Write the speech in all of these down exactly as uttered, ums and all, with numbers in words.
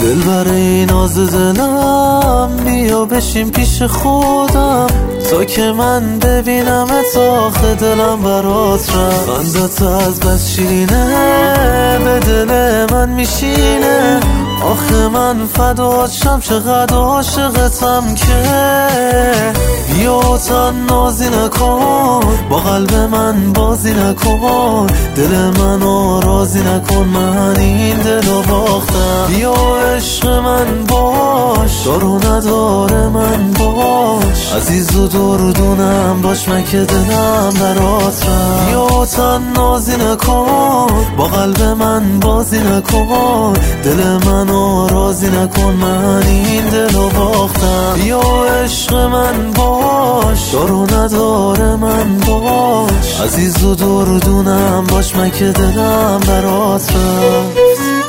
دل برای ناز دلم بیا بشین پیش خودم تا که من ببینم اتاخ دلم برات رفت. خندت از بس شیرینه به دل من میشینه، آخه من فداشم چقدر عاشقتم که بیا تن نازی نکن، با قلب من بازی نکن، دل منو راضی نکن، من این دلو باختم. بیا عشق من باش، دارو نداره من باش، عزیز و دردونم باش، من که دلم برات رفت. بیا تن نازی نکن، با قلب من بازی نکن، دل منو راضی نکن، من این دلو باختم. بیا عشق من باش، دارو نداره من باش، عزیز و دردونم باش، من که دلم برات رفت.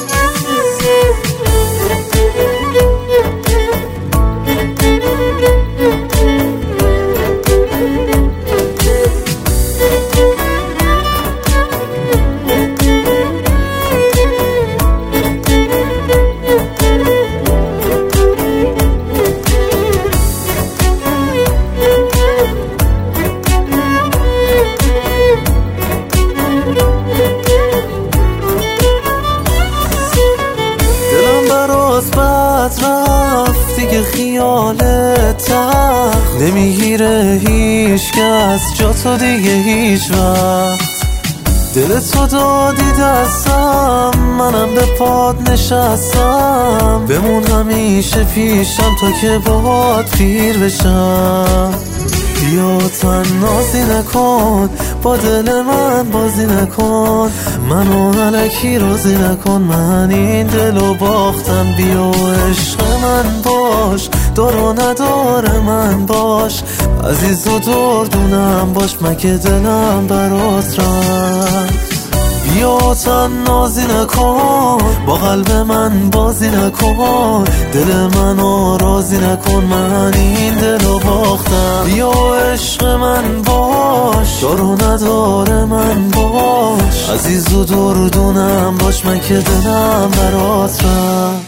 بد رفت دیگه خیالت تخت نمیگیره هیچ کس جا تو دیگه هیچ وقت. دل تو دادی دستم، منم به پاد نشستم، بمون همیشه پیشم تا که باهات پیر بشم. بیا تن نازی نکن، با دل من بازی نکن، منو الکی راضی نکن، من این دلو باختم. بیا عشق من باش، دارو نداره من باش، عزیز و دردونم باش، من که دلم برات رفت. بیا تن نازی نکن، با قلب من بازی نکن، دل منو راضی نکن، من این دلو باختم. بیا عشق من باش، دارو نداره من باش، عزیز و دردونم باش، من که دلم برات رفت.